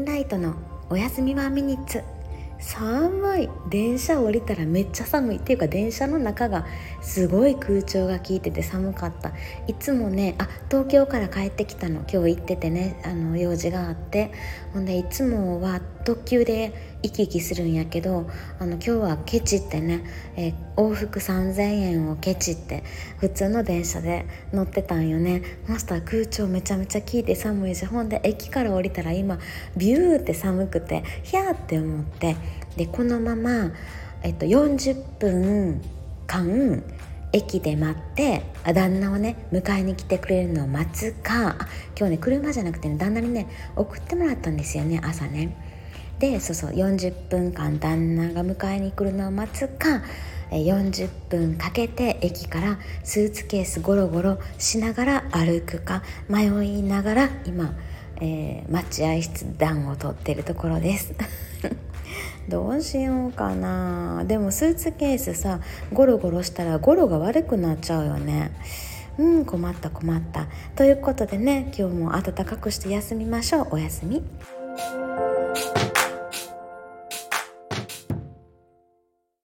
ンライトのおやすみワンミニッツ。寒い。電車降りたらめっちゃ寒いっていうか、電車の中がすごい空調が効いてて寒かった。いつもね、東京から帰ってきたの。今日行っててね、用事があって、ほんでいつもは特急で行き来するんやけど、今日はケチってね、往復3000円をケチって普通の電車で乗ってたんよね。そしたら空調めちゃめちゃ効いて寒いし、ほんで駅から降りたら今ビューって寒くてヒャーって思って、でこのまま、40分間駅で待って旦那をね迎えに来てくれるのを待つか、今日ね車じゃなくてね、旦那にね送ってもらったんですよね、朝ね。でそう40分間旦那が迎えに来るのを待つか、40分かけて駅からスーツケースゴロゴロしながら歩くか迷いながら今、待合室暖を取ってるところですどうしようかな。でもスーツケースさゴロゴロしたらゴロが悪くなっちゃうよね。困ったということでね、今日も暖かくして休みましょう。おやすみ。